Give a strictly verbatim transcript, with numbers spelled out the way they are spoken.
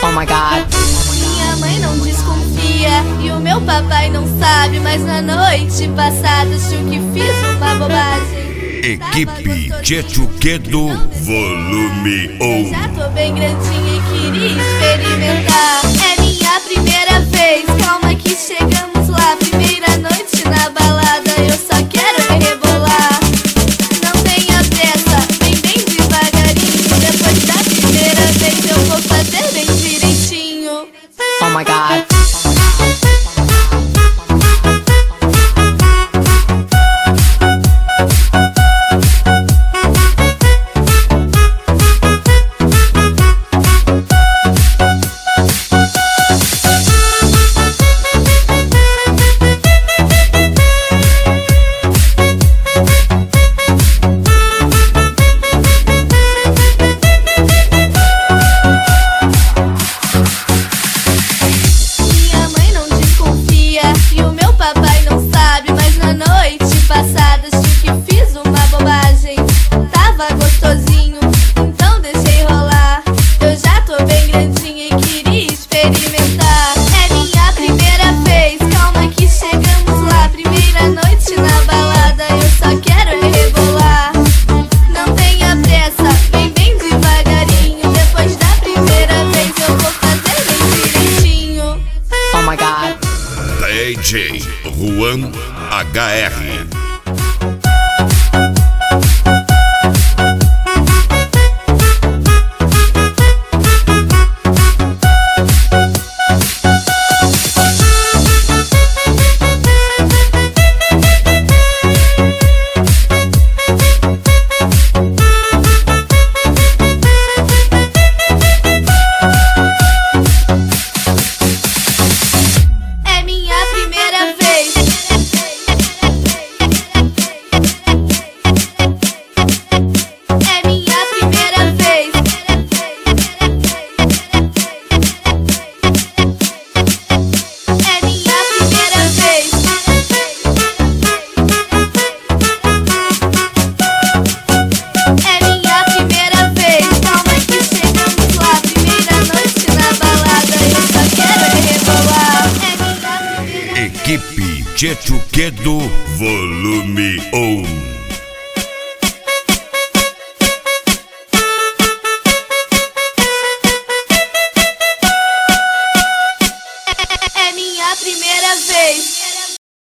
Oh my God. Minha mãe não desconfia e o meu papai não sabe, mas na noite passada achou que fiz uma bobagem. Equipe Tchetuquedo Volume um. Já tô bem grandinha e queria experimentar. É minha primeira vez, calma que chegamos lá. Primeira noite na balada, eu só quero rebolar. Não tenha pressa, vem bem devagarinho. Depois da primeira vez eu vou fazer bem direitinho. Oh my God. E o meu papai não sabe, mas na noite passada achei que fiz uma bobagem. Tava gostosinho, então deixei rolar. Eu já tô bem grandinha e queria experimentar. É minha primeira vez, calma que chegamos lá. Primeira noite na balada, eu só quero rebolar. Não tenha pressa, vem bem devagarinho. Depois da primeira vez eu vou fazer bem direitinho. Oh my God. D J Juan H R. Equipe Tchetuquedo Volume um.